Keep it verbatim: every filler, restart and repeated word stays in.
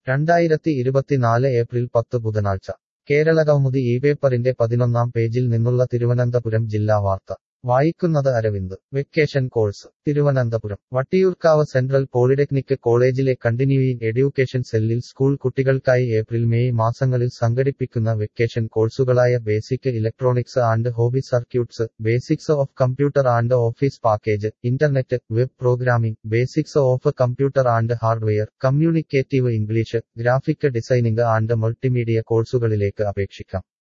രണ്ടായിരത്തി ഇരുപത്തിനാല് ഏപ്രിൽ പത്ത് ബുധനാഴ്ച കേരളകൗമുദി ഈ പേപ്പറിന്റെ പതിനൊന്നാം പേജിൽ നിന്നുള്ള തിരുവനന്തപുരം ജില്ലാ വാർത്ത വായിക്കുന്നത് Aravind. Vacation course Thiruvananthapuram Vattiyoorkavu central polytechnic കോളേജിലെ കണ്ടിന്യൂയിങ് എഡ്യൂക്കേഷൻ സെല്ലിൽ സ്കൂൾ കുട്ടികൾക്കായി ഏപ്രിൽ മെയ് മാസങ്ങളിൽ സംഘടിപ്പിക്കുന്ന വെക്കേഷൻ കോഴ്സുകളായ basic electronics and hobby circuits, basics of computer and office package, internet, web programming, basics of computer and hardware, communicative English, graphic designing and multimedia കോഴ്സുകളിലേക്ക് അപേക്ഷിക്കാം.